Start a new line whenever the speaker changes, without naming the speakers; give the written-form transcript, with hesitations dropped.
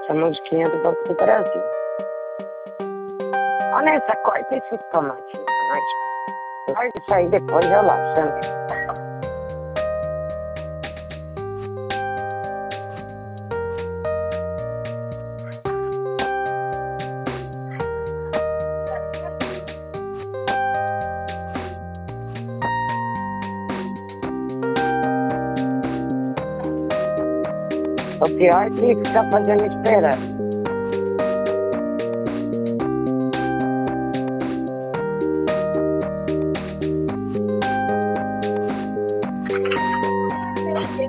essa musiquinha do Banco do Brasil. Olha essa corta esses tomatinhos, mas larga isso aí depois eu lavo também. O pior é que ficar fazendo esperar.